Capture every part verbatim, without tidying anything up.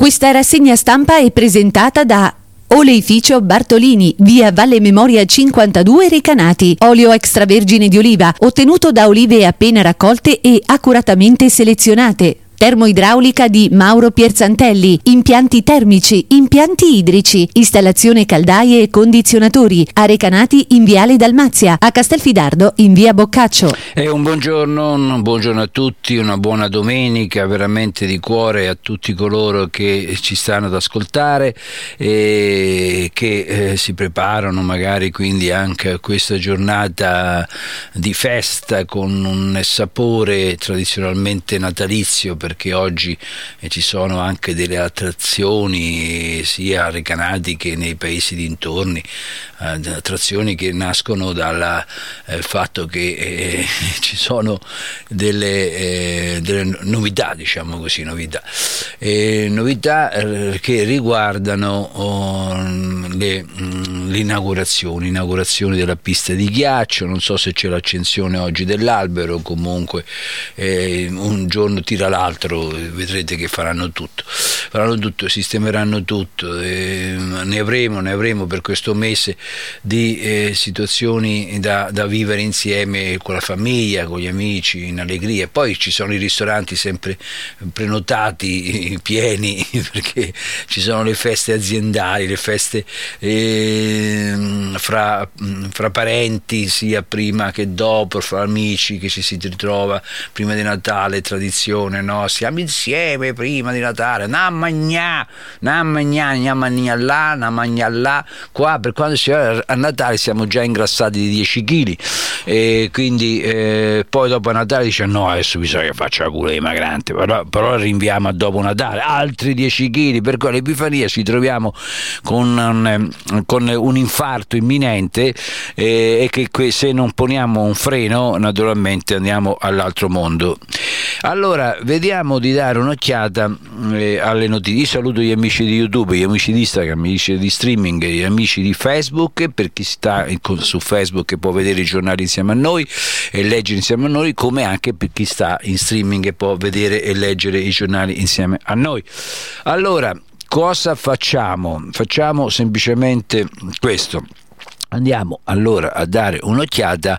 Questa rassegna stampa è presentata da Oleificio Bartolini, via Valle Memoria cinquantadue Recanati. Olio extravergine di oliva, ottenuto da olive appena raccolte e accuratamente selezionate. Termoidraulica di Mauro Pierzantelli, impianti termici, impianti idrici, installazione caldaie e condizionatori, a Recanati in viale Dalmazia, a Castelfidardo in via Boccaccio. E un buongiorno, un buongiorno a tutti, una buona domenica veramente di cuore a tutti coloro che ci stanno ad ascoltare e che eh, si preparano magari quindi anche a questa giornata di festa con un sapore tradizionalmente natalizio, perché oggi eh, ci sono anche delle attrazioni sia a Recanati che nei paesi dintorni, eh, attrazioni che nascono dal eh, fatto che eh, ci sono delle, eh, delle novità, diciamo così, novità, eh, novità eh, che riguardano oh, le, mh, le inaugurazioni, inaugurazioni della pista di ghiaccio. Non so se c'è l'accensione oggi dell'albero, comunque eh, un giorno tira l'altro, vedrete che faranno tutto, faranno tutto, sistemeranno tutto, eh, ne avremo, ne avremo per questo mese di eh, situazioni da, da vivere insieme con la famiglia, con gli amici, in allegria. Poi ci sono i ristoranti sempre prenotati, pieni, perché ci sono le feste aziendali, le feste eh, fra, fra parenti, sia prima che dopo, fra amici che ci si ritrova prima di Natale, tradizione, no? Siamo insieme prima di Natale, na magnà, na magnà, na magnà là, na magnà là. Qua per quando si va a Natale siamo già ingrassati di dieci chili e quindi eh, poi dopo Natale dice no, adesso bisogna che faccia la cura dimagrante, però, però rinviamo a dopo Natale altri dieci chili, per cui all'Epifania ci troviamo con un, con un infarto imminente eh, e che que, se non poniamo un freno naturalmente andiamo all'altro mondo. Allora vediamo di dare un'occhiata eh, alle notizie. Io saluto gli amici di YouTube, gli amici di Instagram, gli amici di streaming, gli amici di Facebook, per chi sta su Facebook e può vedere i giornali insieme a noi e leggere insieme a noi, come anche per chi sta in streaming e può vedere e leggere i giornali insieme a noi. Allora, cosa facciamo? Facciamo semplicemente questo. Andiamo allora a dare un'occhiata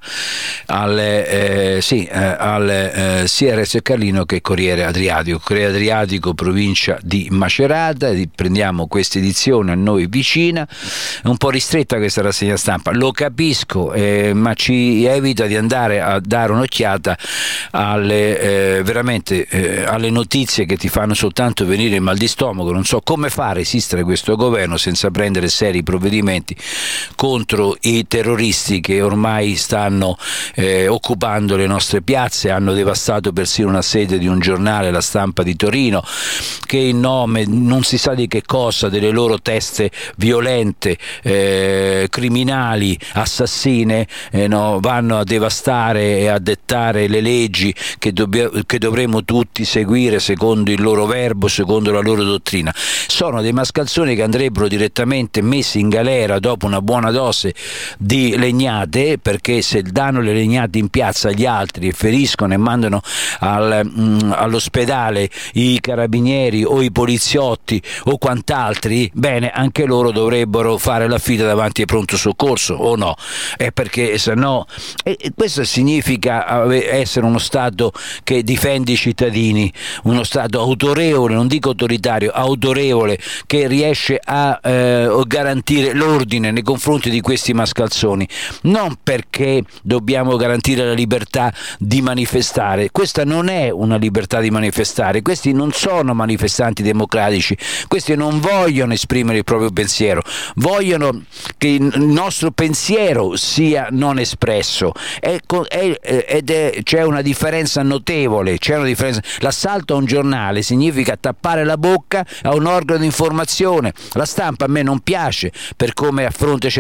alle, eh, sì, eh, alle eh, sia Reggio Calino che Corriere Adriatico. Corriere Adriatico, provincia di Macerata. Prendiamo questa edizione a noi vicina, è un po' ristretta questa rassegna stampa, lo capisco, eh, ma ci evita di andare a dare un'occhiata alle eh, veramente eh, alle notizie che ti fanno soltanto venire il mal di stomaco. Non so come fa a resistere questo governo senza prendere seri provvedimenti contro i terroristi che ormai stanno eh, occupando le nostre piazze, hanno devastato persino una sede di un giornale, La Stampa di Torino, che in nome non si sa di che cosa, delle loro teste violente, eh, criminali, assassine, eh, no, vanno a devastare e a dettare le leggi che, dobbia, che dovremo tutti seguire secondo il loro verbo, secondo la loro dottrina. Sono dei mascalzoni che andrebbero direttamente messi in galera dopo una buona dose di legnate, perché se danno le legnate in piazza agli altri e feriscono e mandano al, mh, all'ospedale i carabinieri o i poliziotti o quant'altri, bene, anche loro dovrebbero fare la fila davanti al pronto soccorso, o no? È perché se no e, e questo significa essere uno Stato che difende i cittadini, uno Stato autorevole, non dico autoritario, autorevole, che riesce a eh, garantire l'ordine nei confronti di questi mascalzoni, non perché dobbiamo garantire la libertà di manifestare. Questa non è una libertà di manifestare, questi non sono manifestanti democratici, questi non vogliono esprimere il proprio pensiero, vogliono che il nostro pensiero sia non espresso. È, è, ed è, c'è una differenza notevole, c'è una differenza. L'assalto a un giornale significa tappare la bocca a un organo di informazione. La Stampa a me non piace per come affronta certi argomenti,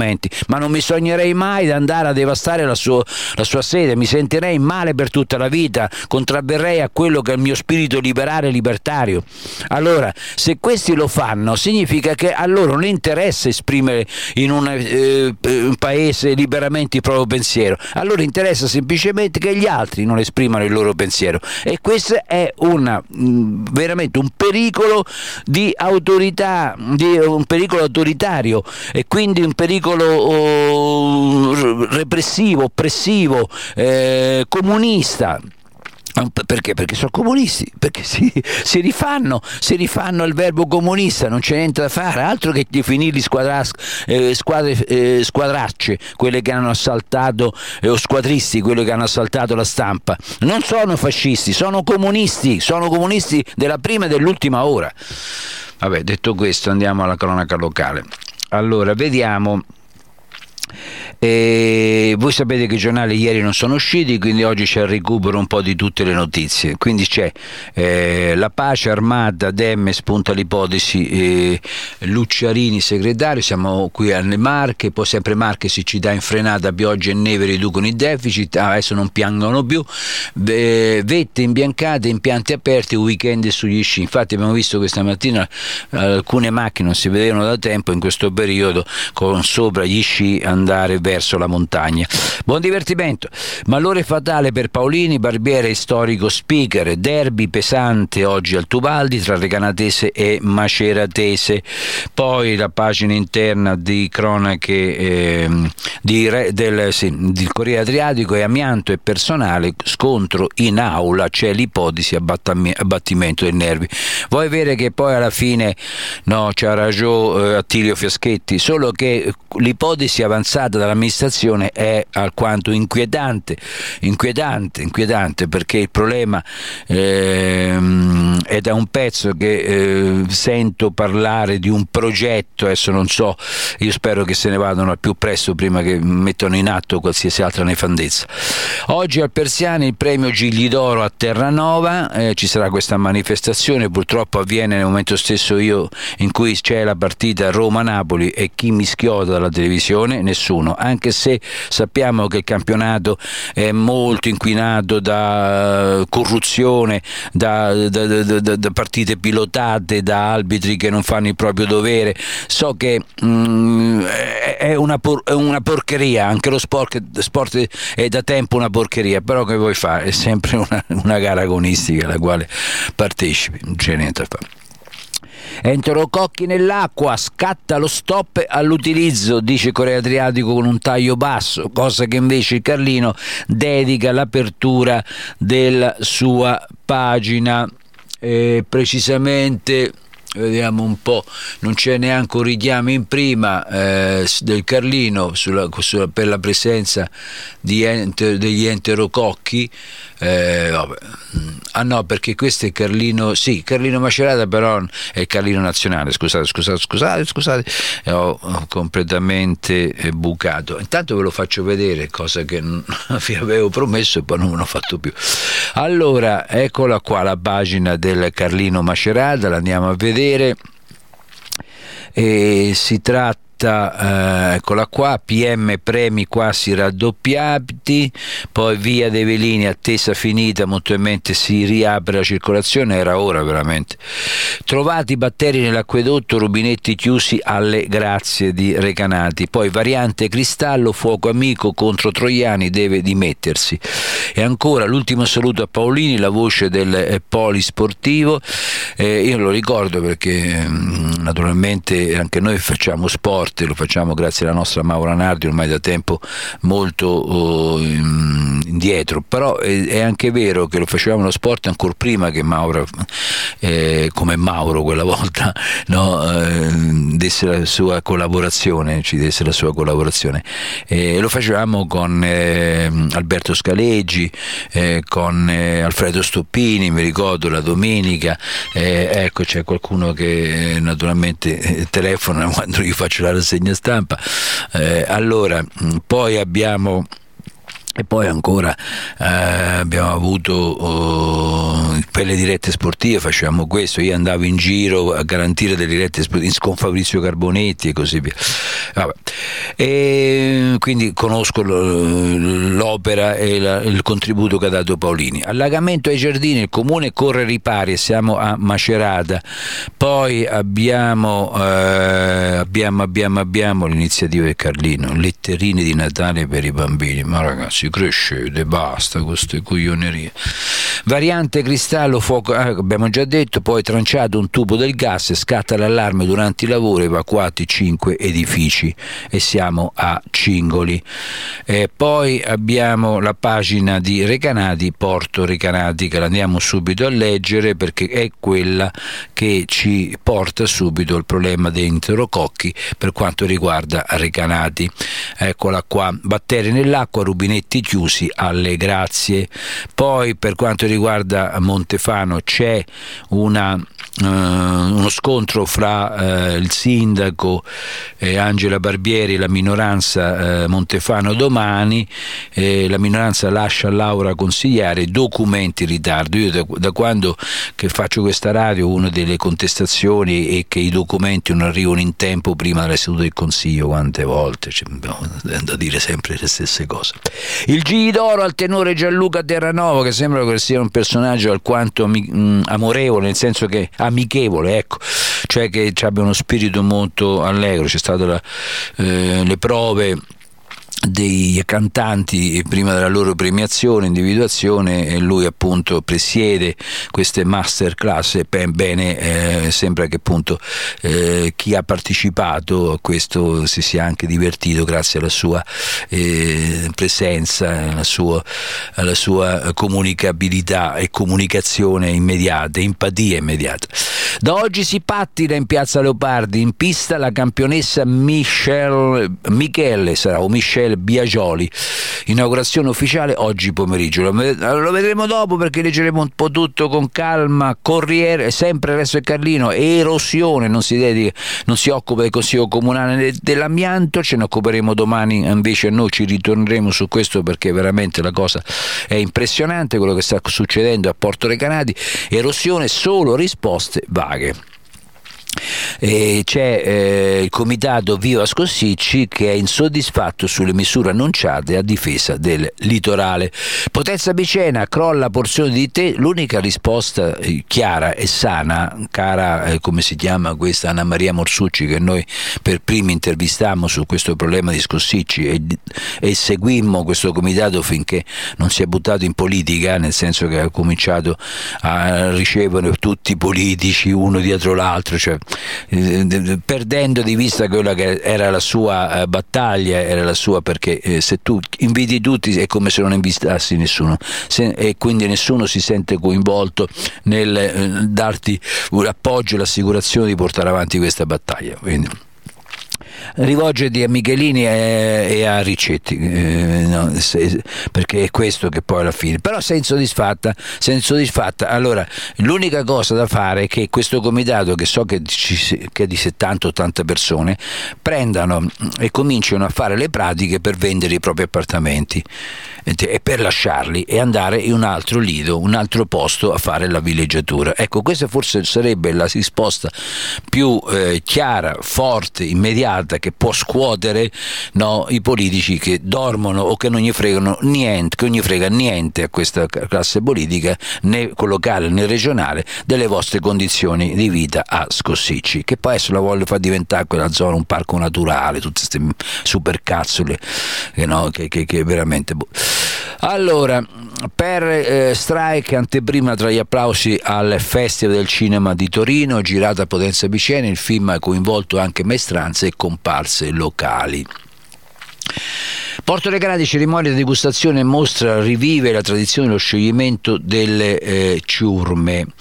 argomenti, ma non mi sognerei mai di andare a devastare la sua, la sua sede, mi sentirei male per tutta la vita, contravverrei a quello che è il mio spirito liberale e libertario. Allora, se questi lo fanno, significa che a loro non interessa esprimere in un, eh, un paese liberamente il proprio pensiero, a loro interessa semplicemente che gli altri non esprimano il loro pensiero, e questo è una, mh, veramente un pericolo di autorità, di, un pericolo autoritario, e quindi un pericolo oh, repressivo, oppressivo, eh, comunista. Perché? Perché sono comunisti, perché si, si rifanno si rifanno al verbo comunista, non c'è niente da fare, altro che definirli squadras, eh, squadre, eh, squadracce, quelle che hanno assaltato, eh, o squadristi, quelle che hanno assaltato la stampa. Non sono fascisti, sono comunisti, sono comunisti della prima e dell'ultima ora. Vabbè, detto questo, andiamo alla cronaca locale. Allora, vediamo. E voi sapete che i giornali ieri non sono usciti, quindi oggi c'è il recupero un po' di tutte le notizie. Quindi c'è eh, la pace armata, Demme spunta l'ipotesi, eh, Lucciarini segretario, siamo qui alle Marche, poi sempre Marche si ci dà in frenata, pioggia e neve riducono i deficit, adesso non piangono più, eh, vette imbiancate, impianti aperti, weekend sugli sci. Infatti abbiamo visto questa mattina eh, alcune macchine non si vedevano da tempo in questo periodo con sopra gli sci andare verso la montagna. Buon divertimento. Malore fatale per Paolini, barbiere e storico speaker, derby pesante oggi al Tubaldi tra Recanatese e Maceratese. Poi la pagina interna di cronache eh, di, del, sì, del Corriere Adriatico è amianto e personale, scontro in aula, c'è l'ipotesi abbattimento dei nervi. Vuoi vedere che poi alla fine no, c'ha ragione eh, Attilio Fiaschetti, solo che l'ipotesi avanzata dall'amministrazione è alquanto inquietante, inquietante, inquietante perché il problema eh, è da un pezzo che eh, sento parlare di un progetto, adesso non so, io spero che se ne vadano al più presto prima che mettano in atto qualsiasi altra nefandezza. Oggi al Persiani il premio Gigli d'Oro a Terranova, eh, ci sarà questa manifestazione, purtroppo avviene nel momento stesso io in cui c'è la partita Roma-Napoli, e chi mi schioda dalla televisione? Nessuno, anche se sappiamo che il campionato è molto inquinato da corruzione, da, da, da, da, da partite pilotate, da arbitri che non fanno il proprio dovere. So che mm, è, una por- è una porcheria, anche lo sport, sport è da tempo una porcheria, però che vuoi fare? È sempre una, una gara agonistica alla quale partecipi, non c'è niente da fare. Enterococchi nell'acqua, scatta lo stop all'utilizzo, dice Corriere Adriatico con un taglio basso, cosa che invece il Carlino dedica l'apertura della sua pagina, eh, precisamente. Vediamo un po', non c'è neanche un richiamo in prima eh, del Carlino sulla, sulla, per la presenza di enter, degli enterococchi. Eh, vabbè. Ah no, perché questo è Carlino, sì, Carlino Macerata, però è il Carlino nazionale, scusate, scusate, scusate, scusate, ho, ho completamente bucato. Intanto ve lo faccio vedere, cosa che non vi avevo promesso e poi non me l'ho fatto più. Allora, eccola qua la pagina del Carlino Macerata, la andiamo a vedere. E si tratta eh, eccola qua, P M premi quasi raddoppiati, poi via dei Velini attesa finita, moltomente si riapre la circolazione, era ora veramente. Trovati batteri nell'acquedotto, rubinetti chiusi alle grazie di Recanati. Poi variante Cristallo, fuoco amico contro Troiani, deve dimettersi. E ancora l'ultimo saluto a Paolini, la voce del eh, polisportivo. Eh, io lo ricordo perché mh, naturalmente anche noi facciamo sport, lo facciamo grazie alla nostra Maura Nardi ormai da tempo molto oh, indietro, però è, è anche vero che lo facevamo lo sport ancora prima che Maura, eh, come Mauro quella volta, no, eh, desse la sua collaborazione, ci desse la sua collaborazione. Eh, lo facevamo con eh, Alberto Scaleggi, eh, con eh, Alfredo Stoppini, mi ricordo la domenica. Eh, ecco, c'è qualcuno che eh, naturalmente eh, telefona quando io faccio la rassegna stampa. Eh, allora, poi abbiamo E poi ancora eh, abbiamo avuto oh, per le dirette sportive facciamo questo, io andavo in giro a garantire delle dirette sportive con Fabrizio Carbonetti e così via. Vabbè. E quindi conosco l'opera e la, il contributo che ha dato Paolini. Allagamento ai giardini, il comune corre ripari e siamo a Macerata. Poi abbiamo eh, abbiamo abbiamo abbiamo l'iniziativa di Carlino, letterine di Natale per i bambini. Ma ragazzi, crescete, basta queste coglionerie. Variante cristallo, fuoco, ah, abbiamo già detto. Poi tranciato un tubo del gas, scatta l'allarme durante i lavori, evacuati cinque edifici e siamo a Cingoli. E poi abbiamo la pagina di Recanati, Porto Recanati, che la andiamo subito a leggere perché è quella che ci porta subito il problema dei enterococchi per quanto riguarda Recanati. Eccola qua, batteri nell'acqua, rubinetti chiusi, alle grazie. Poi per quanto riguarda Montefano c'è una, uh, uno scontro fra uh, il sindaco eh, Angela Barbieri e la minoranza uh, Montefano Domani. Eh, la minoranza lascia Laura Consigliare, documenti in ritardo. Io da, da quando che faccio questa radio, una delle contestazioni è che i documenti non arrivano in tempo prima della seduta del Consiglio. Quante volte cioè, da dire sempre le stesse cose. Il G d'oro al tenore Gianluca Terranova, che sembra che sia un personaggio alquanto mh, amorevole, nel senso che amichevole, ecco, cioè che abbia uno spirito molto allegro. C'è stato la, eh, le prove dei cantanti prima della loro premiazione, individuazione, e lui appunto presiede queste masterclass. Bene, eh, sembra che appunto eh, chi ha partecipato a questo si sia anche divertito grazie alla sua eh, presenza, alla sua, alla sua comunicabilità e comunicazione immediata, empatia immediata. Da oggi si pattina in Piazza Leopardi, in pista la campionessa Michelle, Michele sarà o Michelle Biagioli, inaugurazione ufficiale oggi pomeriggio. Lo vedremo dopo perché leggeremo un po' tutto con calma. Corriere, sempre Resto e Carlino, erosione, non si dedica, non si occupa del Consiglio Comunale dell'amianto, ce ne occuperemo domani, invece noi ci ritorneremo su questo perché veramente la cosa è impressionante quello che sta succedendo a Porto Recanati. Erosione, solo risposte vaghe. E c'è eh, il comitato Viva Scossicci che è insoddisfatto sulle misure annunciate a difesa del litorale. Potenza Picena, crolla porzione di te. L'unica risposta eh, chiara e sana, cara eh, come si chiama questa Anna Maria Morsucci, che noi per primi intervistammo su questo problema di Scossicci e, e seguimmo questo comitato finché non si è buttato in politica, nel senso che ha cominciato a ricevere tutti i politici uno dietro l'altro, cioè perdendo di vista quella che era la sua eh, battaglia, era la sua, perché eh, se tu inviti tutti è come se non invitassi nessuno, se, e quindi nessuno si sente coinvolto nel eh, darti un appoggio e l'assicurazione di portare avanti questa battaglia. Quindi rivolgerti a Michelini e, e a Riccetti, eh, no, se, perché è questo che poi alla fine. Però sei insoddisfatta, sei insoddisfatta. Allora l'unica cosa da fare è che questo comitato, che so che, ci, che è di settanta ottanta persone, prendano e cominciano a fare le pratiche per vendere i propri appartamenti e per lasciarli e andare in un altro lido, un altro posto a fare la villeggiatura. Ecco, questa forse sarebbe la risposta più eh, chiara, forte, immediata, che può scuotere, no, i politici che dormono o che non gli fregano niente, che non gli frega niente a questa classe politica, né locale né regionale, delle vostre condizioni di vita a Scossicci, che poi adesso la voglio far diventare quella zona un parco naturale, tutte queste supercazzole che, no, che, che, che veramente boh. Allora, per eh, Strike, anteprima tra gli applausi al Festival del Cinema di Torino, girato a Potenza Picena, il film ha coinvolto anche maestranze e comparse locali. Porto Recanati, cerimonia di degustazione, mostra rivive la tradizione dello scioglimento delle eh, ciurme.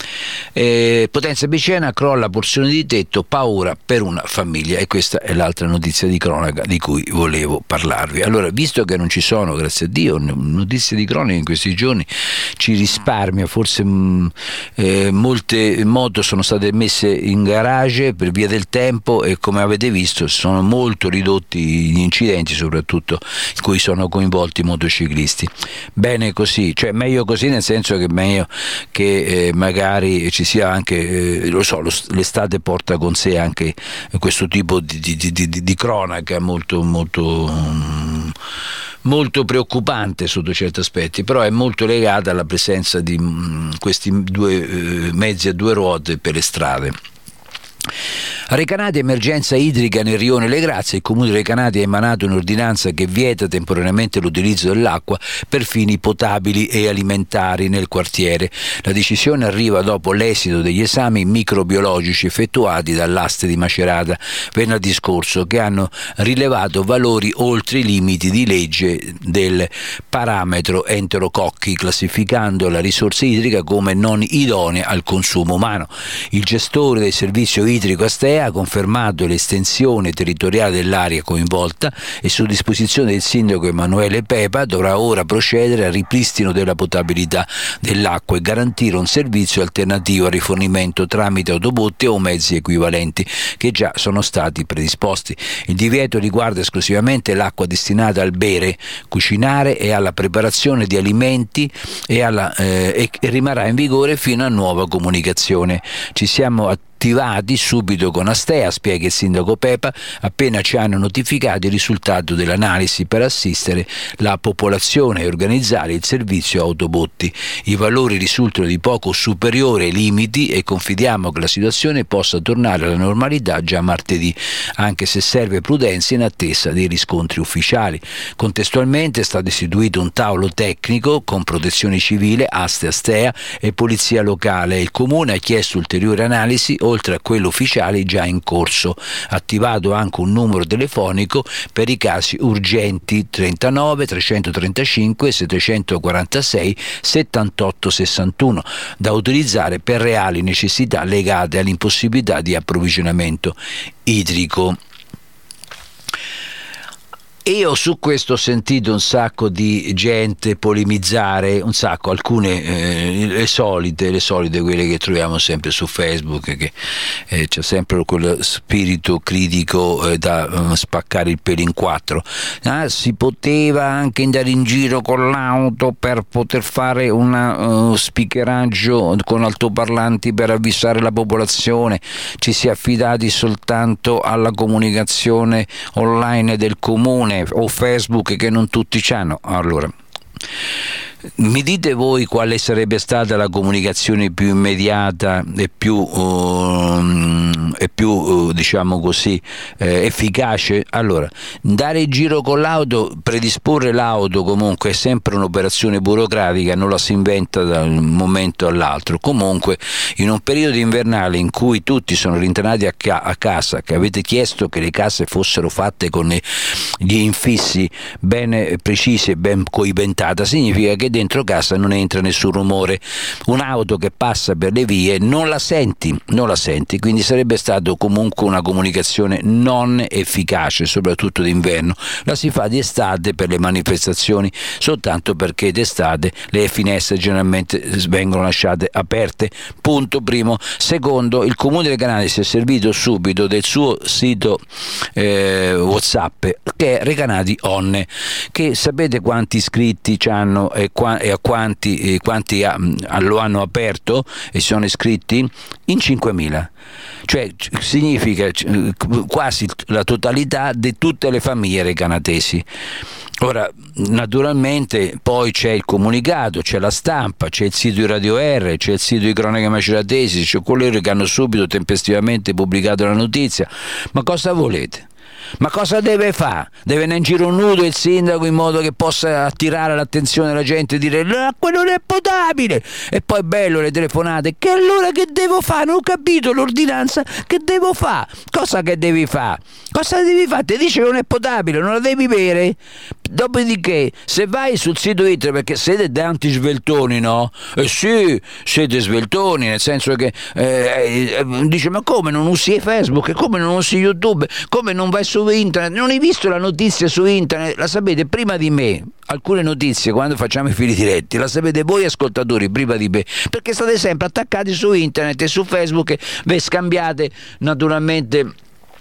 Eh, Potenza Picena crolla porzione di tetto, paura per una famiglia, e questa è l'altra notizia di cronaca di cui volevo parlarvi. Allora, visto che non ci sono, grazie a Dio, notizie di cronaca in questi giorni, ci risparmia, forse mh, eh, molte moto sono state messe in garage per via del tempo e, come avete visto, sono molto ridotti gli incidenti, soprattutto in cui sono coinvolti i motociclisti. Bene così, cioè meglio così, nel senso che meglio che eh, magari ci sia anche, eh, lo so, lo, l'estate porta con sé anche questo tipo di, di, di, di, di cronaca molto molto um, molto preoccupante sotto certi aspetti, però è molto legata alla presenza di um, questi due uh, mezzi a due ruote per le strade. Recanati, emergenza idrica nel rione Le Grazie. Il comune di Recanati ha emanato un'ordinanza che vieta temporaneamente l'utilizzo dell'acqua per fini potabili e alimentari nel quartiere. La decisione arriva dopo l'esito degli esami microbiologici effettuati dall'Aste di Macerata venerdì scorso, che hanno rilevato valori oltre i limiti di legge del parametro enterococchi, classificando la risorsa idrica come non idonea al consumo umano. Il gestore del servizio idrico Astea ha confermato l'estensione territoriale dell'area coinvolta e, su disposizione del sindaco Emanuele Pepa, dovrà ora procedere al ripristino della potabilità dell'acqua e garantire un servizio alternativo al rifornimento tramite autobotti o mezzi equivalenti che già sono stati predisposti. Il divieto riguarda esclusivamente l'acqua destinata al bere, cucinare e alla preparazione di alimenti e, alla, eh, e rimarrà in vigore fino a nuova comunicazione. Ci siamo attivati attivati subito con Astea, spiega il sindaco Pepa, appena ci hanno notificato il risultato dell'analisi per assistere la popolazione e organizzare il servizio autobotti. I valori risultano di poco superiori ai limiti e confidiamo che la situazione possa tornare alla normalità già martedì, anche se serve prudenza in attesa dei riscontri ufficiali. Contestualmente è stato istituito un tavolo tecnico con protezione civile, Aste Astea e polizia locale. Il comune ha chiesto ulteriori analisi oltre a quello ufficiale già in corso. Attivato anche un numero telefonico per i casi urgenti trentanove trecentotrentacinque settecentoquarantasei settantotto sessantuno, da utilizzare per reali necessità legate all'impossibilità di approvvigionamento idrico. Io su questo ho sentito un sacco di gente polemizzare, un sacco, alcune eh, le solite, le solite quelle che troviamo sempre su Facebook, che eh, c'è sempre quel spirito critico eh, da uh, spaccare il pelo in quattro. Ah, si poteva anche andare in giro con l'auto per poter fare un uh, speakeraggio con altoparlanti per avvisare la popolazione, ci si è affidati soltanto alla comunicazione online del comune o Facebook, che non tutti c'hanno. Allora, mi dite voi quale sarebbe stata la comunicazione più immediata e più, uh, e più uh, diciamo così, eh, efficace? Allora, dare in giro con l'auto, predisporre l'auto comunque è sempre un'operazione burocratica, non la si inventa da un momento all'altro. Comunque, in un periodo invernale in cui tutti sono rintanati a, ca- a casa, che avete chiesto che le case fossero fatte con gli infissi ben precisi e ben coibentata, significa che dentro casa non entra nessun rumore. Un'auto che passa per le vie non la senti, non la senti, quindi sarebbe stato comunque una comunicazione non efficace, soprattutto d'inverno. La si fa di estate per le manifestazioni, soltanto perché d'estate le finestre generalmente vengono lasciate aperte. Punto primo. Secondo, il comune del Canale si è servito subito del suo sito eh, WhatsApp, che è Recanati On, che sapete quanti iscritti c'hanno e, qua, e a quanti, e quanti ha, lo hanno aperto e sono iscritti? In cinquemila. Cioè significa quasi la totalità di tutte le famiglie recanatesi. Ora, naturalmente poi c'è il comunicato, c'è la stampa, c'è il sito di Radio R, c'è il sito di Cronache Maceratesi, c'è coloro che hanno subito tempestivamente pubblicato la notizia. Ma cosa volete? Ma cosa deve fare? Deve andare in giro nudo il sindaco in modo che possa attirare l'attenzione della gente e dire l'acqua non è potabile, e poi bello le telefonate, che allora che devo fare? Non ho capito l'ordinanza, che devo fare? Cosa che devi fare? Cosa devi fare? Ti dice che non è potabile, non la devi bere? Dopodiché, se vai sul sito internet, perché siete tanti sveltoni, no? Eh sì, siete sveltoni, nel senso che eh, eh, dice: ma come non usi Facebook? Come non usi YouTube? Come non vai su internet? Non hai visto la notizia su internet? La sapete prima di me. Alcune notizie, quando facciamo i fili diretti, la sapete voi ascoltatori prima di me, perché state sempre attaccati su internet e su Facebook e vi scambiate naturalmente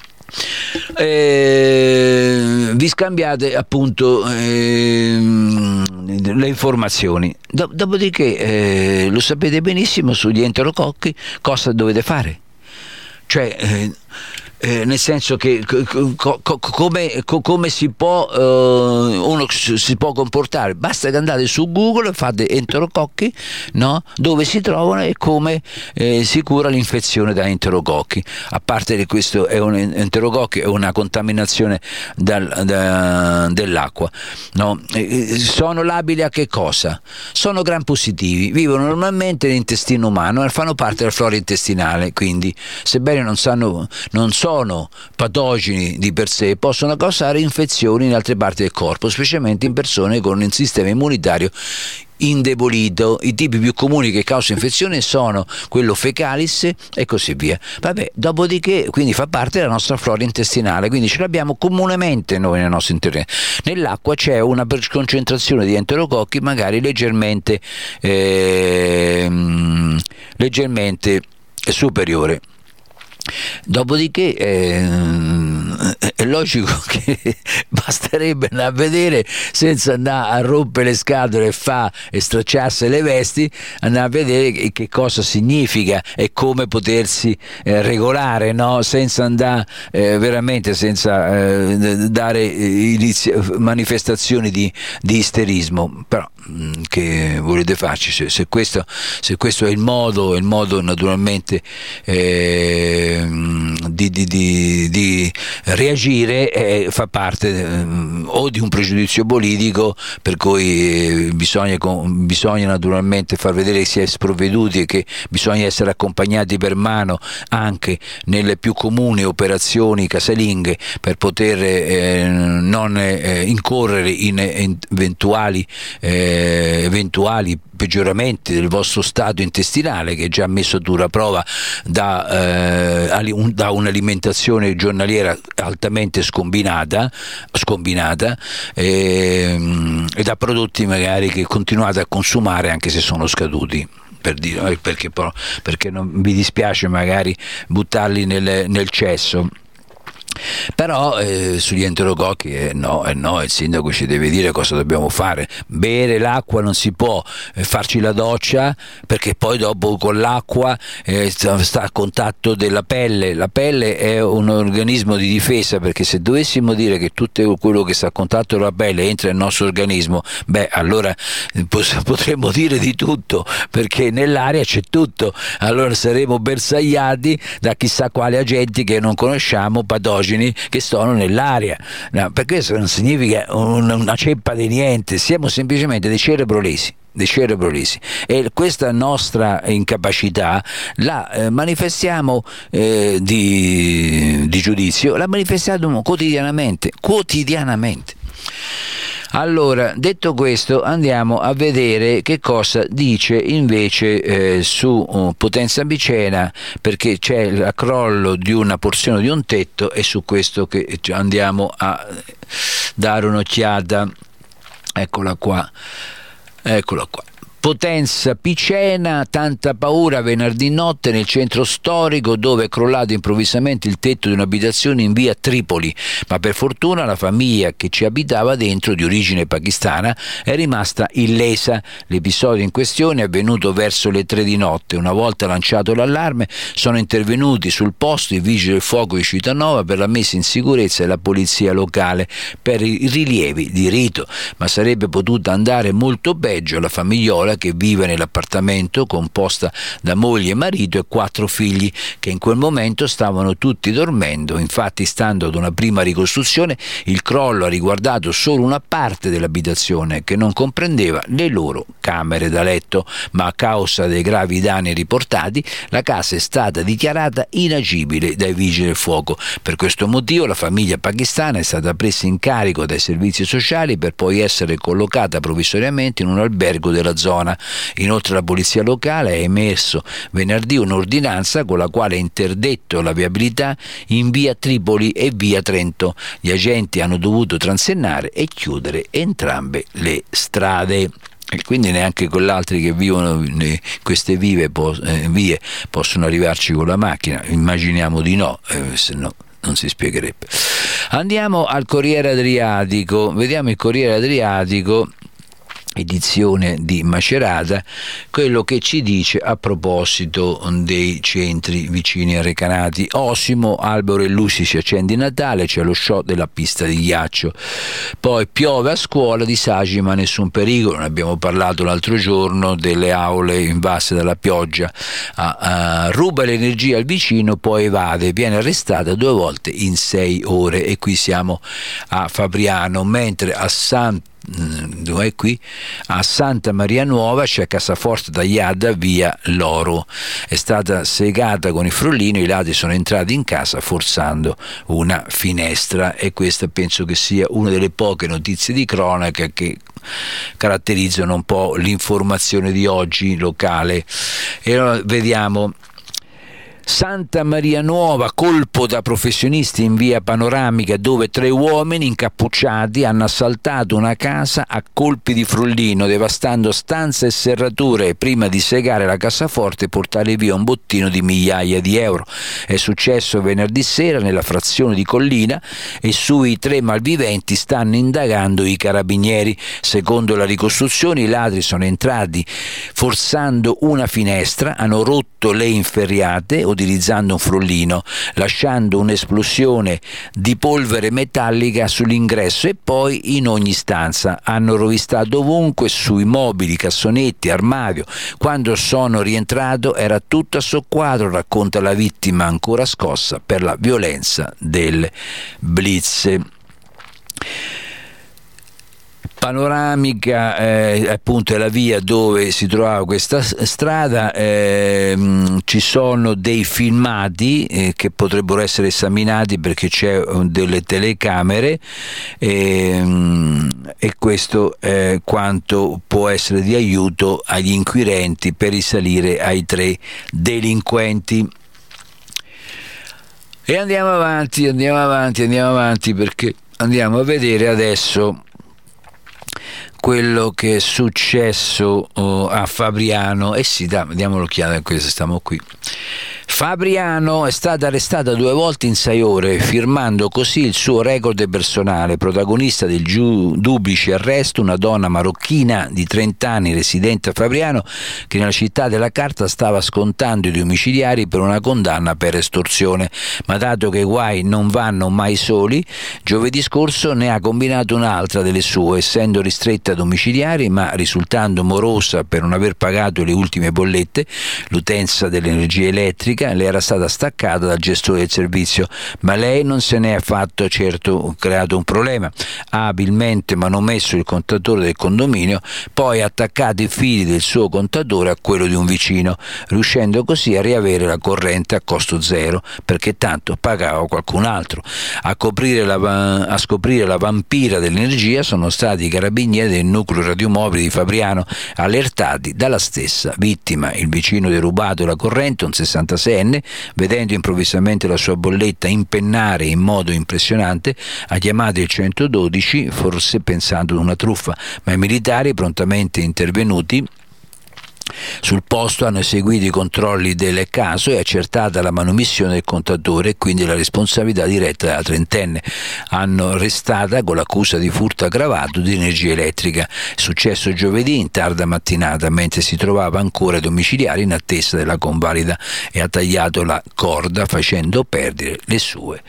eh, vi scambiate appunto eh, le informazioni. Dopodiché eh, lo sapete benissimo, sugli enterococchi cosa dovete fare, cioè eh, Eh, nel senso che co, co, co, come, co, come si può eh, uno si può comportare. Basta che andate su Google e fate enterococchi, no? Dove si trovano e come eh, si cura l'infezione da enterococchi. A parte che questo è un enterococchi, è una contaminazione dal, da, dell'acqua, no? Eh, sono labili a che cosa? Sono gram positivi, vivono normalmente nell'intestino umano e fanno parte della flora intestinale, quindi sebbene non sanno non sono patogeni di per sé, possono causare infezioni in altre parti del corpo, specialmente in persone con un sistema immunitario indebolito. I tipi più comuni che causano infezione sono quello fecalis e così via. Vabbè, dopodiché, quindi fa parte della nostra flora intestinale, quindi ce l'abbiamo comunemente noi nel nostro interno. Nell'acqua c'è una concentrazione di enterococchi magari leggermente eh, leggermente superiore. Dopodiché eh, è logico che basterebbe andare a vedere, senza andare a rompere le scatole e fa e stracciarsi le vesti, andare a vedere che cosa significa e come potersi eh, regolare, no? Senza andare eh, veramente senza eh, dare inizi- manifestazioni di, di isterismo. Però mh, che volete farci? Se, se, questo, se questo è il modo, il modo naturalmente eh, Di, di, di, di reagire, eh, fa parte eh, o di un pregiudizio politico, per cui eh, bisogna, bisogna naturalmente far vedere che si è sprovveduti e che bisogna essere accompagnati per mano anche nelle più comuni operazioni casalinghe per poter eh, non eh, incorrere in, in eventuali eh, eventuali peggioramenti del vostro stato intestinale, che è già messo a dura prova da, eh, un, da un'alimentazione giornaliera altamente scombinata, scombinata eh, e da prodotti magari che continuate a consumare anche se sono scaduti. Per dire, perché, perché non vi dispiace magari buttarli nel, nel cesso. Però eh, sugli enterococchi eh, no, eh, no, il sindaco ci deve dire cosa dobbiamo fare. Bere l'acqua non si può, eh, farci la doccia, perché poi dopo con l'acqua eh, sta, sta a contatto della pelle. La pelle è un organismo di difesa, perché se dovessimo dire che tutto quello che sta a contatto della pelle entra nel nostro organismo, beh, allora eh, potremmo dire di tutto, perché nell'aria c'è tutto. Allora saremo bersagliati da chissà quali agenti che non conosciamo, patogeni che sono nell'aria. No, per questo non significa un, una ceppa di niente, siamo semplicemente dei cerebrolesi dei cerebrolesi e questa nostra incapacità la eh, manifestiamo eh, di, di giudizio, la manifestiamo quotidianamente quotidianamente Allora, detto questo, andiamo a vedere che cosa dice invece eh, su uh, Potenza Picena, perché c'è il crollo di una porzione di un tetto, e su questo che andiamo a dare un'occhiata. Eccola qua, eccola qua. Potenza Picena, tanta paura venerdì notte nel centro storico, dove è crollato improvvisamente il tetto di un'abitazione in via Tripoli, ma per fortuna la famiglia che ci abitava dentro, di origine pakistana, è rimasta illesa. L'episodio in questione è avvenuto verso le tre di notte. Una volta lanciato l'allarme, sono intervenuti sul posto i vigili del fuoco di Cittànova per la messa in sicurezza della polizia locale per i rilievi di rito, ma sarebbe potuto andare molto peggio. La famigliola scuola che vive nell'appartamento composta da moglie e marito e quattro figli che in quel momento stavano tutti dormendo. Infatti, stando ad una prima ricostruzione, il crollo ha riguardato solo una parte dell'abitazione che non comprendeva le loro camere da letto, ma a causa dei gravi danni riportati la casa è stata dichiarata inagibile dai vigili del fuoco. Per questo motivo la famiglia pakistana è stata presa in carico dai servizi sociali per poi essere collocata provvisoriamente in un albergo della zona. Inoltre la polizia locale ha emesso venerdì un'ordinanza con la quale ha interdetto la viabilità in via Tripoli e via Trento. Gli agenti hanno dovuto transennare e chiudere entrambe le strade. E quindi neanche quell'altri che vivono in queste vive, eh, vie possono arrivarci con la macchina. Immaginiamo di no, eh, se no non si spiegherebbe. Andiamo al Corriere Adriatico, vediamo il Corriere Adriatico, edizione di Macerata, quello che ci dice a proposito dei centri vicini a Recanati. Osimo, albero e luci, si accende il Natale, c'è lo show della pista di ghiaccio. Poi piove a scuola, disagi ma nessun pericolo. Ne abbiamo parlato l'altro giorno delle aule invase dalla pioggia. Ah, ah, ruba l'energia al vicino, poi evade, viene arrestata due volte in sei ore. E qui siamo a Fabriano, mentre a San dove è qui? A Santa Maria Nuova c'è cassaforte tagliata via Loro, è stata segata con il frollino, i ladri sono entrati in casa forzando una finestra. E questa penso che sia una delle poche notizie di cronaca che caratterizzano un po' l'informazione di oggi locale. E allora vediamo Santa Maria Nuova, colpo da professionisti in via Panoramica, dove tre uomini incappucciati hanno assaltato una casa a colpi di frollino, devastando stanze e serrature prima di segare la cassaforte e portare via un bottino di migliaia di euro. È successo venerdì sera nella frazione di Collina e sui tre malviventi stanno indagando i carabinieri. Secondo la ricostruzione, i ladri sono entrati forzando una finestra, hanno rotto le inferriate utilizzando un frollino, lasciando un'esplosione di polvere metallica sull'ingresso e poi in ogni stanza. Hanno rovistato ovunque, sui mobili, cassonetti, armadio. Quando sono rientrato era tutto a soqquadro, racconta la vittima ancora scossa per la violenza del blitz. Panoramica, eh, appunto, è la via dove si trovava questa strada. Eh, ci sono dei filmati eh, che potrebbero essere esaminati perché c'è delle telecamere eh, e questo è quanto può essere di aiuto agli inquirenti per risalire ai tre delinquenti. E andiamo avanti, andiamo avanti, andiamo avanti perché andiamo a vedere adesso quello che è successo oh, a Fabriano. E eh sì, dai, diamo un'occhiata a questo, stiamo qui. Fabriano è stata arrestata due volte in sei ore, firmando così il suo record personale. Protagonista del giu- duplice arresto, una donna marocchina di trenta anni residente a Fabriano che nella città della carta stava scontando i domiciliari per una condanna per estorsione. Ma dato che i guai non vanno mai soli, giovedì scorso ne ha combinato un'altra delle sue, essendo ristretta a domiciliari ma risultando morosa per non aver pagato le ultime bollette. L'utenza dell'energia elettrica le era stata staccata dal gestore del servizio, ma lei non se ne è affatto certo creato un problema. Ha abilmente manomesso il contatore del condominio, poi ha attaccato i fili del suo contatore a quello di un vicino, riuscendo così a riavere la corrente a costo zero, perché tanto pagava qualcun altro. A, coprire la, a scoprire la vampira dell'energia sono stati i carabinieri del nucleo radiomobile di Fabriano, allertati dalla stessa vittima. Il vicino derubato la corrente, un sessantaseienne, vedendo improvvisamente la sua bolletta impennare in modo impressionante, ha chiamato il centododici, forse pensando ad una truffa, ma i militari prontamente intervenuti sul posto hanno eseguito i controlli del caso e accertata la manomissione del contatore e quindi la responsabilità diretta della trentenne. Hanno arrestata con l'accusa di furto aggravato di energia elettrica. È successo giovedì in tarda mattinata mentre si trovava ancora ai domiciliari in attesa della convalida e ha tagliato la corda facendo perdere le sue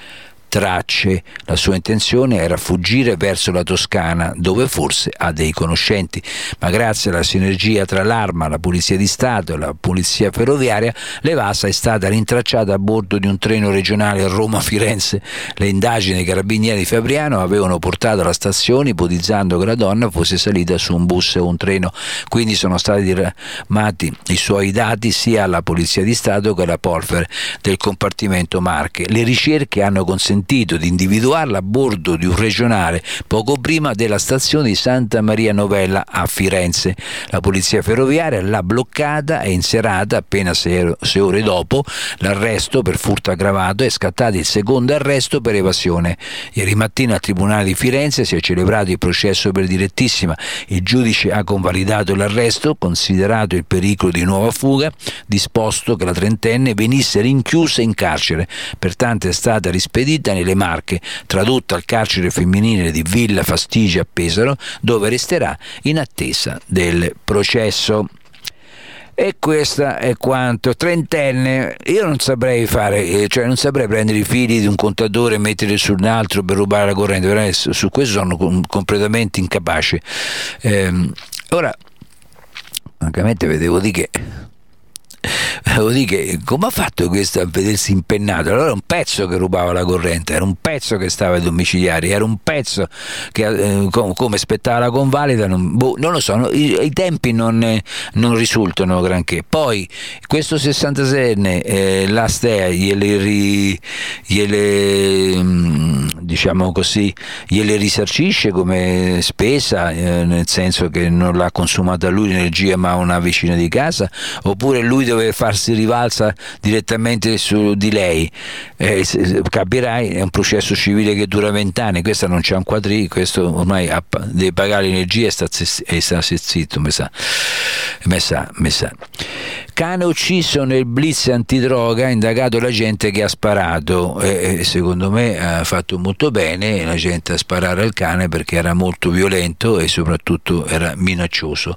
tracce. La sua intenzione era fuggire verso la Toscana, dove forse ha dei conoscenti, ma grazie alla sinergia tra l'Arma, la Polizia di Stato e la Polizia Ferroviaria, l'evasa è stata rintracciata a bordo di un treno regionale Roma-Firenze. Le indagini dei carabinieri di Fabriano avevano portato alla stazione ipotizzando che la donna fosse salita su un bus o un treno, quindi sono stati diramati i suoi dati sia alla Polizia di Stato che alla Polfer del compartimento Marche. Le ricerche hanno consentito di individuarla a bordo di un regionale poco prima della stazione di Santa Maria Novella a Firenze. La Polizia Ferroviaria l'ha bloccata e in serata, appena sei ore dopo l'arresto per furto aggravato, è scattato il secondo arresto per evasione. Ieri mattina al Tribunale di Firenze si è celebrato il processo per direttissima. Il giudice ha convalidato l'arresto, considerato il pericolo di nuova fuga, disposto che la trentenne venisse rinchiusa in carcere. Pertanto è stata rispedita nelle Marche, tradotta al carcere femminile di Villa Fastigia a Pesaro, dove resterà in attesa del processo. E questa è quanto. Trentenne, io non saprei fare, cioè non saprei prendere i fili di un contatore e metterli su un altro per rubare la corrente, veramente, su questo sono com- completamente incapace. Ehm, ora, francamente vedevo di che Devo dire che come ha fatto questo a vedersi impennato? Allora era un pezzo che rubava la corrente, era un pezzo che stava ai domiciliari, era un pezzo che eh, com- come aspettava la convalida, non, boh, non lo so, no, i, i tempi non, eh, non risultano granché. Poi questo sessantaseienne eh, la Stea gliele, ri, gliele mh, diciamo così, gliele risarcisce come spesa, eh, nel senso che non l'ha consumata lui l'energia ma una vicina di casa, oppure lui deve farsi rivalsa direttamente su di lei. Eh, capirai, è un processo civile che dura vent'anni, questa non c'è un quadrì, questo ormai ha, deve pagare l'energia e sta, e sta zitto, mi sa. Mi sa, mi sa. Cane ucciso nel blitz antidroga, indagato l'agente che ha sparato, e secondo me ha fatto molto bene l'agente a sparare al cane perché era molto violento e soprattutto era minaccioso.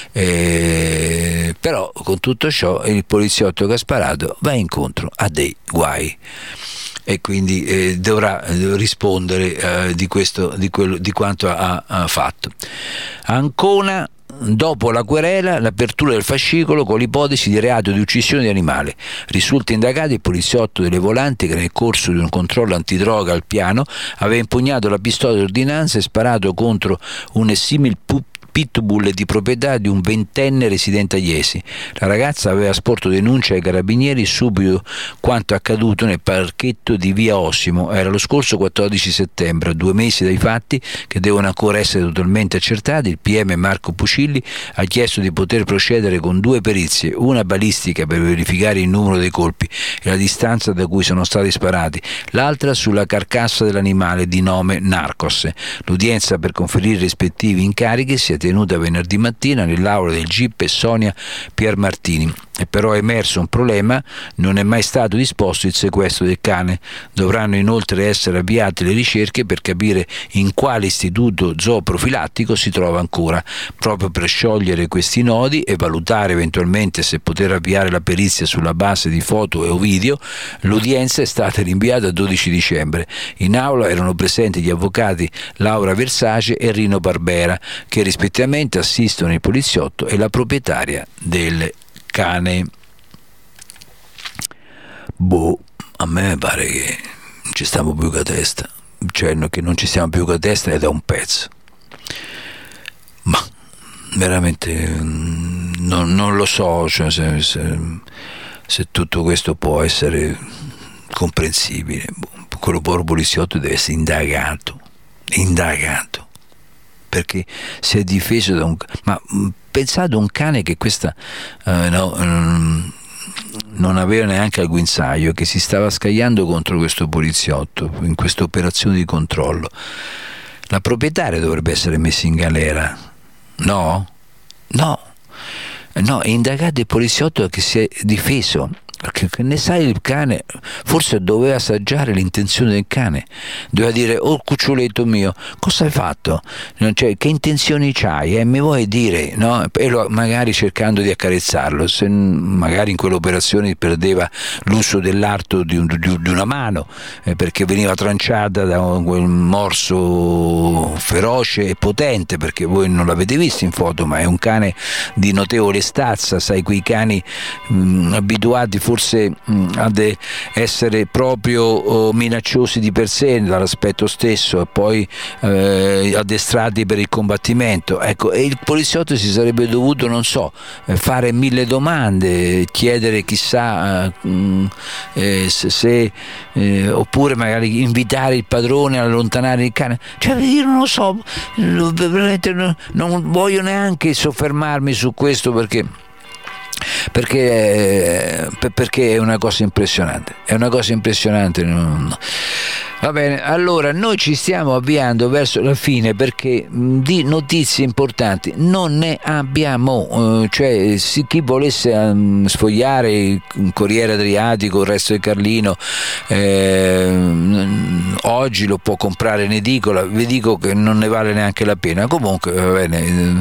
Eh, però con tutto ciò il poliziotto che ha sparato va incontro a dei guai e quindi eh, dovrà rispondere eh, di, questo, di, quello, di quanto ha, ha fatto. Ancona, dopo la querela, l'apertura del fascicolo con l'ipotesi di reato di uccisione di animale. Risulta indagato il poliziotto delle Volanti che nel corso di un controllo antidroga al piano aveva impugnato la pistola d'ordinanza e sparato contro un simil pup pitbull di proprietà di un ventenne residente a Iesi. La ragazza aveva sporto denuncia ai carabinieri subito quanto accaduto nel parchetto di via Osimo. Era lo scorso quattordici settembre, a due mesi dai fatti che devono ancora essere totalmente accertati. Il P M Marco Pucilli ha chiesto di poter procedere con due perizie, una balistica per verificare il numero dei colpi e la distanza da cui sono stati sparati, l'altra sulla carcassa dell'animale di nome Narcos. L'udienza per conferire i rispettivi incarichi si è tenuta venerdì mattina nell'aula del G I P e Sonia Piermartini. E però è emerso un problema: non è mai stato disposto il sequestro del cane. Dovranno inoltre essere avviate le ricerche per capire in quale istituto zooprofilattico si trova ancora, proprio per sciogliere questi nodi e valutare eventualmente se poter avviare la perizia sulla base di foto e o video. L'udienza è stata rinviata a dodici dicembre. In aula erano presenti gli avvocati Laura Versace e Rino Barbera, che rispettivamente assistono il poliziotto e la proprietaria del cane. Boh, a me pare che non ci stiamo più che a testa, cioè che non ci stiamo più che a testa è da un pezzo, ma veramente non, non lo so, cioè se, se, se tutto questo può essere comprensibile. Quello povero poliziotto deve essere indagato indagato perché si è difeso da un... ma pensate a un cane che questa uh, no, um, non aveva neanche al guinzaglio, che si stava scagliando contro questo poliziotto in questa operazione di controllo. La proprietaria dovrebbe essere messa in galera, no? No, no, è indagato il poliziotto che si è difeso Perché che ne sai il cane? Forse doveva assaggiare l'intenzione del cane, doveva dire: oh cuccioletto mio, cosa hai fatto? Cioè, che intenzioni c'hai? Eh? Mi vuoi dire? No? E lo, magari cercando di accarezzarlo, se magari in quell'operazione perdeva l'uso dell'arto di, un, di, di una mano, eh, perché veniva tranciata da quel morso feroce e potente, perché voi non l'avete visto in foto, ma è un cane di notevole stazza, sai, quei cani mh, abituati forse mh, ad essere proprio oh, minacciosi di per sé dall'aspetto stesso, e poi eh, addestrati per il combattimento. Ecco, e il poliziotto si sarebbe dovuto, non so, fare mille domande, chiedere chissà eh, mh, eh, se, se eh, oppure magari invitare il padrone ad allontanare il cane. Cioè, io non lo so, veramente non, non voglio neanche soffermarmi su questo, perché perché perché è una cosa impressionante, è una cosa impressionante. Va bene, allora noi ci stiamo avviando verso la fine, perché di notizie importanti non ne abbiamo, cioè chi volesse sfogliare il Corriere Adriatico, il Resto del Carlino, eh, oggi lo può comprare in edicola. Vi dico che non ne vale neanche la pena. Comunque va bene,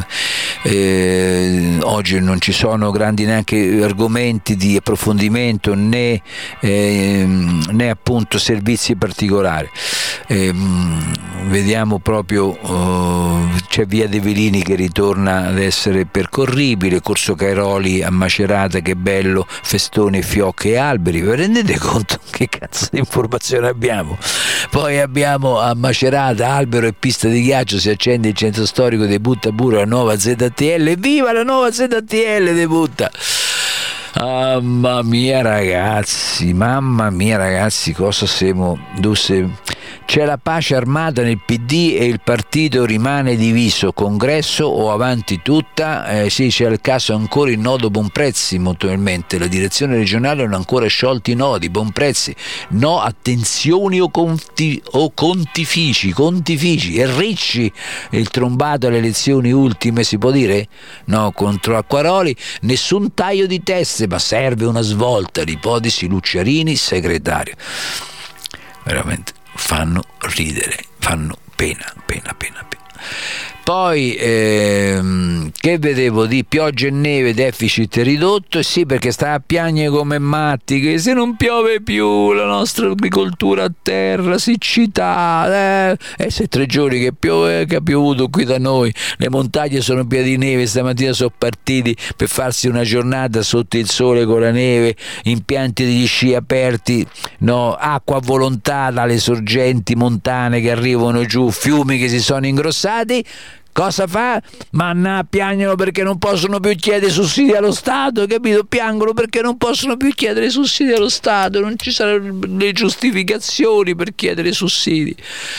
eh, oggi non ci sono grandi neanche argomenti di approfondimento, né, eh, né appunto servizi particolari. Eh, vediamo proprio, uh, c'è via De Velini che ritorna ad essere percorribile, Corso Cairoli a Macerata, che bello, festoni, fiocche e alberi. Vi rendete conto che cazzo di informazione abbiamo? Poi abbiamo a Macerata albero e pista di ghiaccio, si accende il centro storico, debutta pure la nuova Z T L. Viva la nuova Z T L, debutta! Mamma mia ragazzi, mamma mia ragazzi, cosa siamo dusse. C'è la pace armata nel P D e il partito rimane diviso, congresso o avanti tutta? Eh, sì, c'è il caso ancora il nodo Bonprezzi, moltomente, la direzione regionale non ha ancora sciolto i nodi. Bonprezzi, no attenzioni o, conti, o contifici, contifici, e Ricci, il trombato alle elezioni ultime, si può dire? No, contro Acquaroli, nessun taglio di teste, ma serve una svolta, l'ipotesi Lucciarini, segretario. Veramente fanno ridere, fanno pena, pena, pena, pena. Poi ehm, che vedevo di pioggia e neve, deficit ridotto, e sì, perché sta a piagne come matti che se non piove più la nostra agricoltura a terra, siccità, eh, e se tre giorni che piove, che ha piovuto qui da noi, le montagne sono piene di neve, stamattina sono partiti per farsi una giornata sotto il sole con la neve, impianti degli sci aperti, no, acqua a volontà dalle sorgenti montane che arrivano giù, fiumi che si sono ingrossati. Cosa fa? Manna, piangono perché non possono più chiedere sussidi allo Stato, capito? Piangono perché non possono più chiedere sussidi allo Stato, non ci saranno le giustificazioni per chiedere sussidi.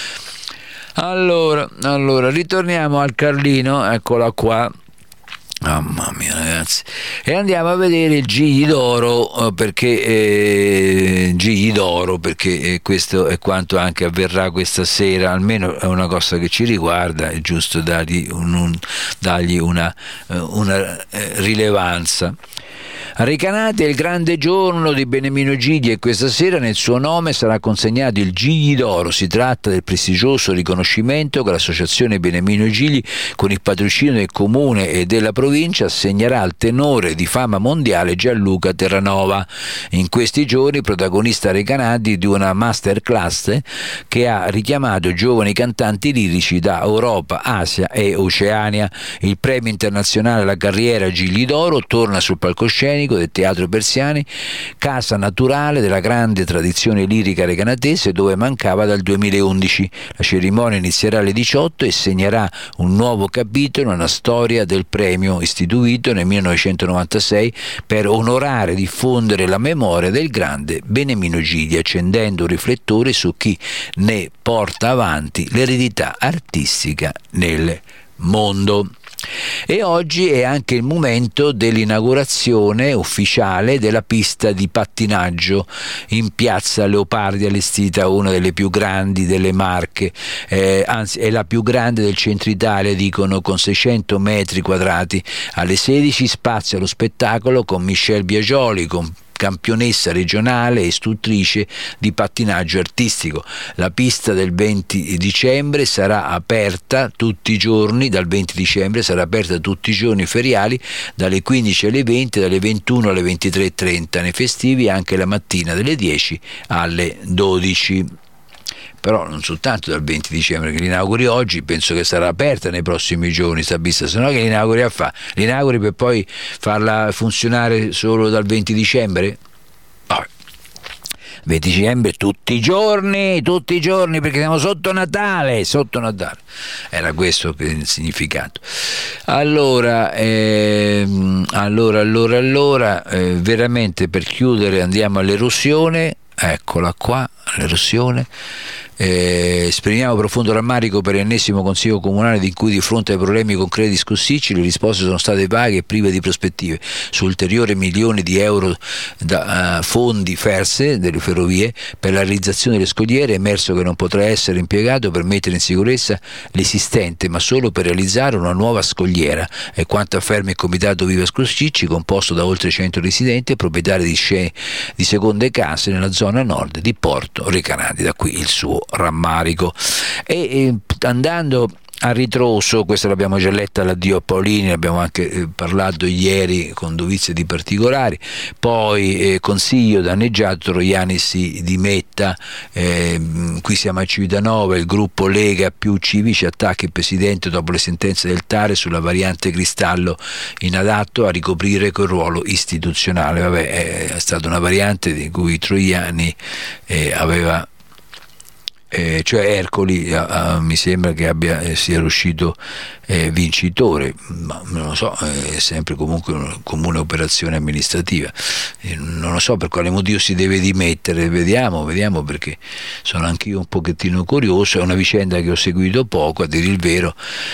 Allora, allora ritorniamo al Carlino, eccola qua. Mamma mia ragazzi, e andiamo a vedere il Gigli d'Oro, perché eh, Gigli d'Oro perché eh, questo è quanto anche avverrà questa sera, almeno è una cosa che ci riguarda, è giusto dargli, un, un, dargli una, una eh, rilevanza. A Recanati è il grande giorno di Beniamino Gigli e questa sera nel suo nome sarà consegnato il Gigli d'Oro. Si tratta del prestigioso riconoscimento che l'associazione Beniamino Gigli, con il patrocinio del comune e della provincia, assegnerà al tenore di fama mondiale Gianluca Terranova. In questi giorni protagonista a Recanati di una masterclass che ha richiamato giovani cantanti lirici da Europa, Asia e Oceania. Il premio internazionale alla carriera Gigli d'Oro torna sul palcoscenico del Teatro Persiani, casa naturale della grande tradizione lirica recanatese, dove mancava dal duemilaundici. La cerimonia inizierà alle diciotto e segnerà un nuovo capitolo nella storia del premio, istituito nel millenovecentonovantasei per onorare e diffondere la memoria del grande Beniamino Gigli, accendendo un riflettore su chi ne porta avanti l'eredità artistica nel mondo. E oggi è anche il momento dell'inaugurazione ufficiale della pista di pattinaggio in piazza Leopardi, allestita, una delle più grandi delle Marche, eh, anzi è la più grande del centro Italia, dicono, con seicento metri quadrati. Alle sedici spazio allo spettacolo con Michel Biagioli, con campionessa regionale e istruttrice di pattinaggio artistico. La pista del venti dicembre sarà aperta tutti i giorni, dal venti dicembre sarà aperta tutti i giorni feriali, dalle quindici alle venti, dalle ventuno alle ventitré e trenta, nei festivi anche la mattina dalle dieci alle dodici. Però non soltanto dal venti dicembre, che l'inauguri oggi, penso che sarà aperta nei prossimi giorni sta pista, se no che l'inauguri a fa? L'inauguri per poi farla funzionare solo dal venti dicembre? Vabbè. venti dicembre tutti i giorni, tutti i giorni, perché siamo sotto Natale, sotto Natale. Era questo il significato. Allora, ehm, allora, allora, allora, eh, veramente per chiudere andiamo all'erosione, eccola qua, l'erosione. Eh, esprimiamo profondo rammarico per l'ennesimo Consiglio Comunale in cui, di fronte ai problemi concreti discussicci, le risposte sono state vaghe e prive di prospettive. Su ulteriori milioni di euro da uh, fondi F E R S E delle ferrovie per la realizzazione delle scogliere, è emerso che non potrà essere impiegato per mettere in sicurezza l'esistente, ma solo per realizzare una nuova scogliera. E quanto afferma il Comitato Viva Scroscicci, composto da oltre cento residenti e proprietari di, sce- di seconde case nella zona nord di Porto Recanati. Da qui il suo rammarico. E, e andando a ritroso, questa l'abbiamo già letta l'addio a Paolini, abbiamo anche eh, parlato ieri con dovizia di particolari. Poi eh, Consiglio danneggiato, Troiani si dimetta, eh, qui siamo a Civitanova, il gruppo Lega più Civici attacca il presidente dopo le sentenze del Tare sulla variante Cristallo, inadatto a ricoprire quel ruolo istituzionale. Vabbè, è stata una variante di cui Troiani eh, aveva Eh, cioè Ercoli a, a, mi sembra che abbia eh, sia riuscito eh, vincitore, ma non lo so, eh, è sempre comunque una comune operazione amministrativa. Eh, non lo so per quale motivo si deve dimettere, vediamo, vediamo perché sono anch'io un pochettino curioso. È una vicenda che ho seguito poco, a dire il vero,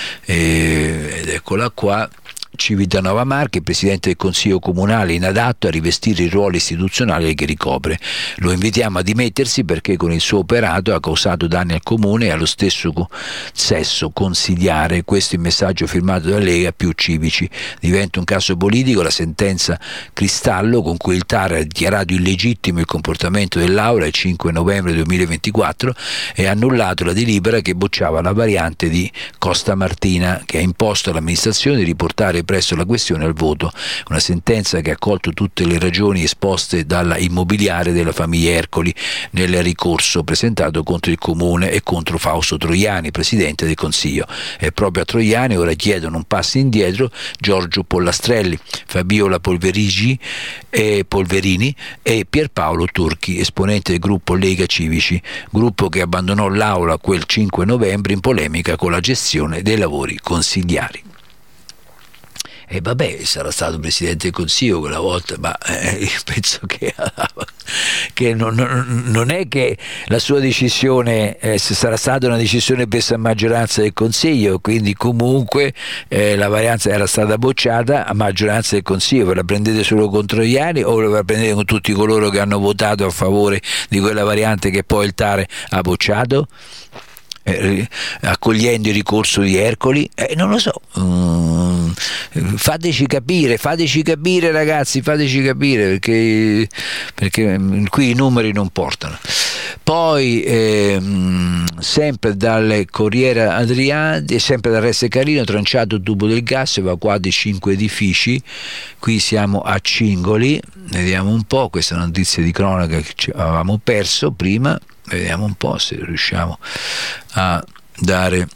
eh, ed eccola qua. Civitanova Marche, il presidente del Consiglio Comunale inadatto a rivestire il ruolo istituzionale che ricopre. Lo invitiamo a dimettersi perché con il suo operato ha causato danni al Comune e allo stesso sesso consigliare. Questo è il messaggio firmato da Lega più Civici. Diventa un caso politico la sentenza Cristallo con cui il Tare ha dichiarato illegittimo il comportamento dell'Aula il cinque novembre duemilaventiquattro e ha annullato la delibera che bocciava la variante di Costa Martina, che ha imposto all'amministrazione di riportare presso la questione al voto. Una sentenza che ha accolto tutte le ragioni esposte dalla immobiliare della famiglia Ercoli nel ricorso presentato contro il Comune e contro Fausto Troiani, presidente del Consiglio. E proprio a Troiani ora chiedono un passo indietro Giorgio Pollastrelli, Fabiola Polverigi e Polverini e Pierpaolo Turchi, esponente del gruppo Lega Civici, gruppo che abbandonò l'Aula quel cinque novembre in polemica con la gestione dei lavori consigliari. E vabbè, sarà stato presidente del Consiglio quella volta, ma eh, io penso che, che non, non, non è che la sua decisione eh, sarà stata una decisione presa a maggioranza del Consiglio, quindi comunque eh, la varianza era stata bocciata a maggioranza del Consiglio. Ve la prendete solo con Troiani o ve la prendete con tutti coloro che hanno votato a favore di quella variante che poi il Tare ha bocciato? Eh, accogliendo il ricorso di Ercoli, eh, non lo so, mm, fateci capire, fateci capire ragazzi, fateci capire perché, perché qui i numeri non portano. Poi ehm, sempre dal Corriere Adriatico, sempre dal Reste Carino, tranciato il tubo del gas, evacuati cinque edifici. Qui siamo a Cingoli, vediamo un po', questa notizia di cronaca che ci avevamo perso prima. Vediamo un po' se riusciamo a dare,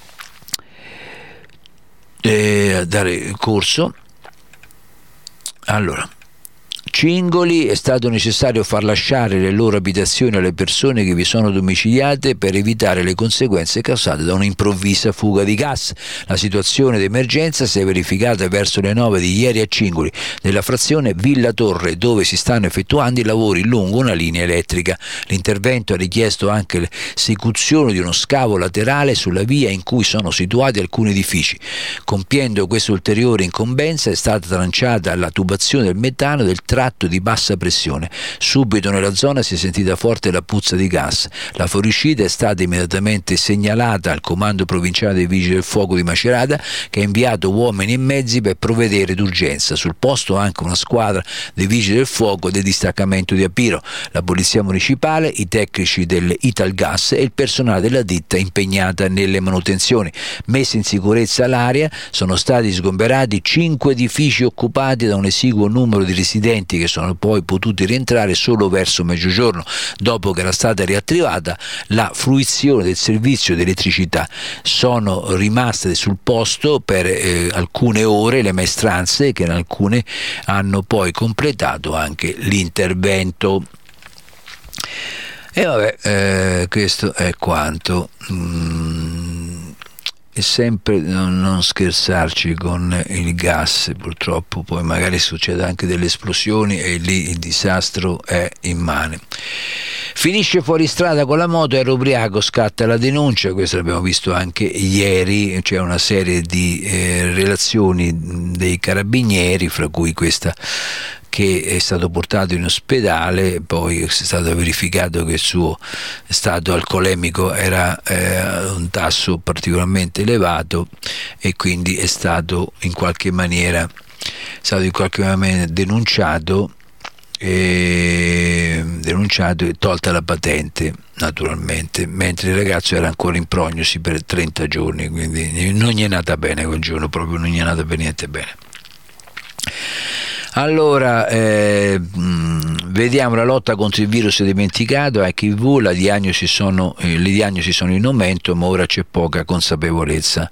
eh, a dare corso. Allora, Cingoli, è stato necessario far lasciare le loro abitazioni alle persone che vi sono domiciliate per evitare le conseguenze causate da un'improvvisa fuga di gas. La situazione d'emergenza si è verificata verso le nove di ieri a Cingoli, nella frazione Villa Torre, dove si stanno effettuando i lavori lungo una linea elettrica. L'intervento ha richiesto anche l'esecuzione di uno scavo laterale sulla via in cui sono situati alcuni edifici. Compiendo questa ulteriore incombenza è stata tranciata la tubazione del metano del tratto tratto di bassa pressione. Subito nella zona si è sentita forte la puzza di gas. La fuoriuscita è stata immediatamente segnalata al comando provinciale dei Vigili del Fuoco di Macerata, che ha inviato uomini e mezzi per provvedere d'urgenza. Sul posto anche una squadra dei Vigili del Fuoco del distaccamento di Apiro, la polizia municipale, i tecnici dell'Italgas e il personale della ditta impegnata nelle manutenzioni. Messa in sicurezza l'area, sono stati sgomberati cinque edifici occupati da un esiguo numero di residenti che sono poi potuti rientrare solo verso mezzogiorno, dopo che era stata riattivata la fruizione del servizio di elettricità. Sono rimaste sul posto per eh, alcune ore le maestranze, che in alcune hanno poi completato anche l'intervento. E vabbè, eh, questo è quanto. Mm, e sempre non, non scherzarci con il gas, purtroppo poi magari succede anche delle esplosioni e lì il disastro è immane. Finisce fuori strada con la moto, era ubriaco, scatta la denuncia. Questo l'abbiamo visto anche ieri. C'è una serie di eh, relazioni dei carabinieri, fra cui questa che è stato portato in ospedale, poi è stato verificato che il suo stato alcolemico era eh, un tasso particolarmente elevato e quindi è stato in qualche maniera è stato in qualche maniera denunciato e denunciato e tolta la patente, naturalmente, mentre il ragazzo era ancora in prognosi per trenta giorni, quindi non gli è nata bene quel giorno, proprio non gli è nata per niente bene. Allora, eh, mh, vediamo la lotta contro il virus dimenticato, H I V, la diagnosi sono, eh, le diagnosi sono in aumento, ma ora c'è poca consapevolezza.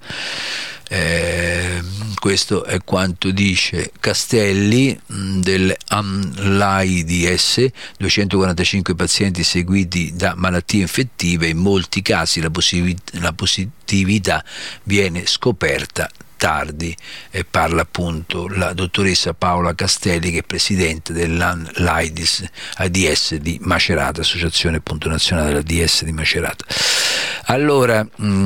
Eh, questo è quanto dice Castelli mh, del AMLAIDS. Duecentoquarantacinque pazienti seguiti da malattie infettive, in molti casi la, positiv- la positività viene scoperta tardi, e parla appunto la dottoressa Paola Castelli, che è presidente dell'AIDS di Macerata, Associazione appunto nazionale della D S di Macerata. Allora,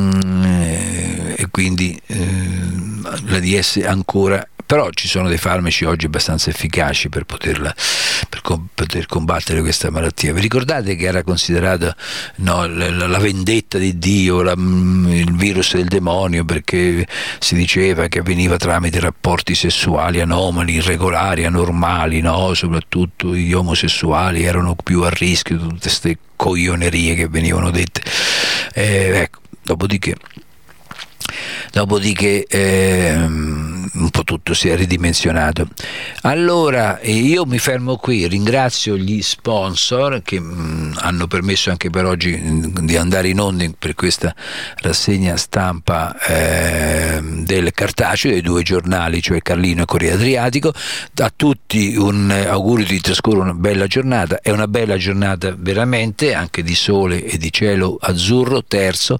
mh, e quindi eh, la D S ancora, però ci sono dei farmaci oggi abbastanza efficaci per poterla per com- poter combattere questa malattia. Vi ricordate che era considerata no, la, la vendetta di Dio, la, il virus del demonio, perché si diceva che avveniva tramite rapporti sessuali anomali, irregolari, anormali, no? Soprattutto gli omosessuali erano più a rischio, tutte queste coglionerie che venivano dette. Eh, ecco, dopodiché Dopodiché ehm, un po' tutto si è ridimensionato. Allora io mi fermo qui, ringrazio gli sponsor che mh, hanno permesso anche per oggi mh, di andare in onda per questa rassegna stampa eh, del cartaceo, dei due giornali, cioè Carlino e Corriere Adriatico. A tutti un augurio di trascorrere una bella giornata, è una bella giornata veramente, anche di sole e di cielo azzurro terzo,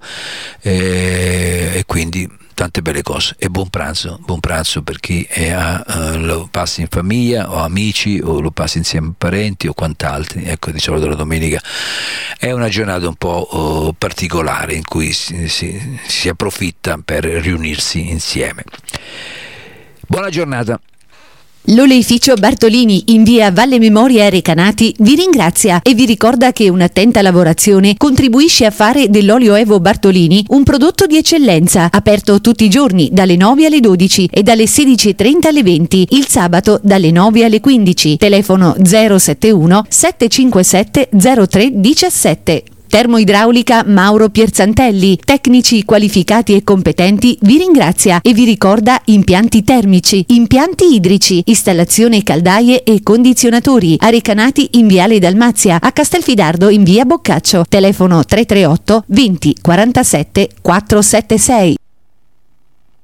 eh, e quindi tante belle cose, e buon pranzo, buon pranzo per chi è a, uh, lo passa in famiglia o amici o lo passa insieme a parenti o quant'altri. Ecco, di solito la domenica è una giornata un po' uh, particolare in cui si, si, si approfitta per riunirsi insieme. Buona giornata. L'oleificio Bartolini in via Valle Memoria Recanati vi ringrazia e vi ricorda che un'attenta lavorazione contribuisce a fare dell'olio Evo Bartolini un prodotto di eccellenza, aperto tutti i giorni dalle nove alle dodici e dalle sedici e trenta alle venti, il sabato dalle nove alle quindici. Telefono zero sette uno sette cinque sette zero tre uno sette. Termoidraulica Mauro Pierzantelli, tecnici qualificati e competenti, vi ringrazia e vi ricorda impianti termici, impianti idrici, installazione caldaie e condizionatori, a Recanati in viale Dalmazia, a Castelfidardo in via Boccaccio. Telefono tre tre otto venti quarantasette quattrocentosettantasei.